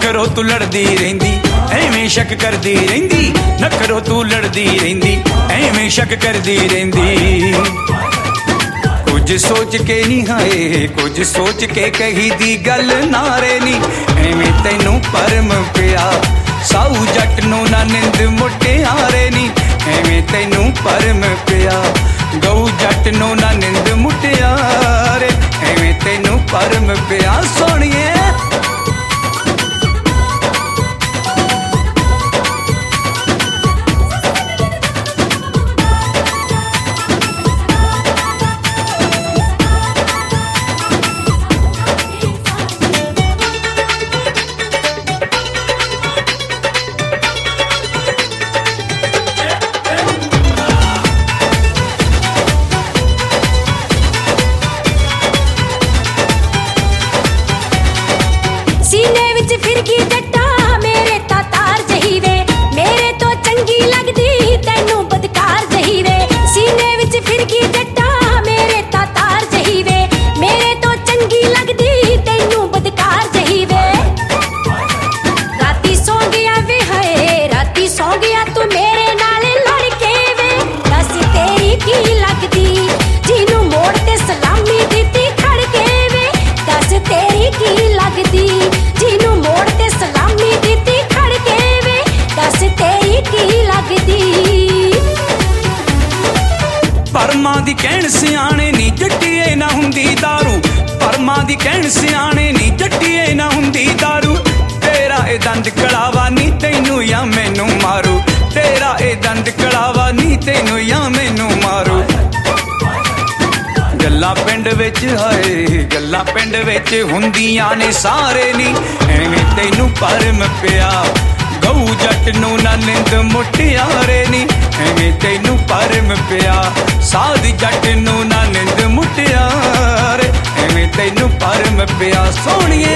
नखरो तू लड़दी रहिंदी एवें शक करदी रहिंदी नखरो तू लड़दी रहिंदी एवें शक करदी रहिंदी कुछ सोच के नहीं हाए कुछ सोच के कही दी गल नारे नी एवें तैनू परम पिया साऊ जट नू ना निंद मुटियारे नी एवें तैनू परम पिया गऊ जट नू ना निंद मुटियारे एवें तैनू परम पिया सोनिए परमा दी कहण सियाणे नी जट्टीए ना हुंदी दारू परमा दी कहण सियाणे नी जट्टीए ना हुंदी दारू तेरा ए दंद कड़ावा नी तैनू या मैनू मारू तेरा ए दंद कड़ावा नी तैनू या मैनू मारू गल्लां पिंड विच हाए गल्लां पिंड विच हुंदियां ने सारे नी एवें तैनू परम पिया गऊ जट नू ना निंद मुटियारे नी एवें तैनू परम पिया साध जट नू ना निंद मुटियारे एवें तैनू परम पिया सोनिए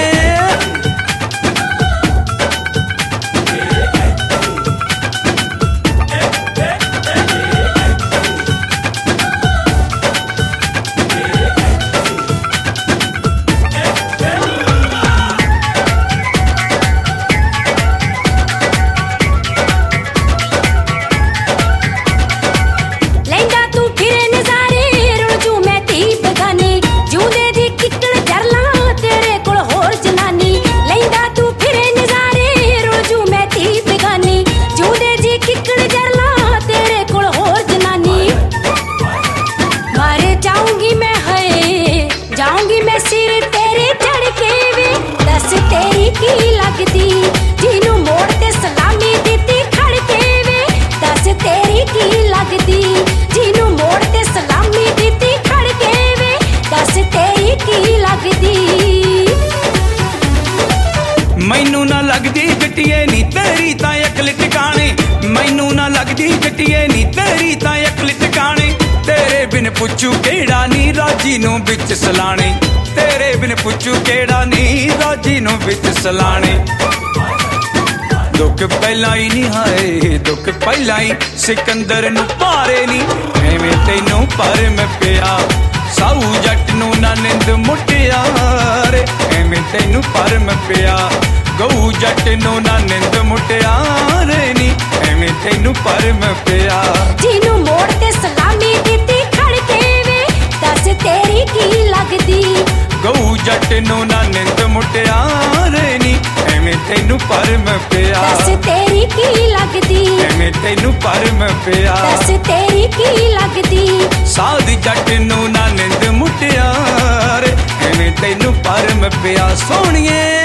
मैनू ना लगदी जट्टिए नी तेरी तां अकल टिकाणे मैनू ना लगदी जट्टिए नी तेरी तां अकल टिकाणे तेरे बिन पुछू केड़ा नी राजी नू बिच सलाणे तेरे बिन पुछू केड़ा नी राजी नू बिच सलाणे दुख पहला ही नहीं हाए दुख पहला ही सिकंदर नू पारे नी एवें तैनू परम पिया साऊ जट नू ना निंद मुटियारे एवें तैनू परम पिया गऊ जट नू ना निंद मुटियारे नी एवें तैनू परम पिया जिनू मोड़ ते सलामी दित्ती खड़ के वे दस तेरी की लगदी गऊ जट नू ना निंद मुटियारे नी एवें तैनू परम पिया दस तेरी की लगदी एवें तैनू परम पिया दस तेरी की लगदी साध जट नू ना निंद मुटियारे एवें तैनू परम पिया सोनिए।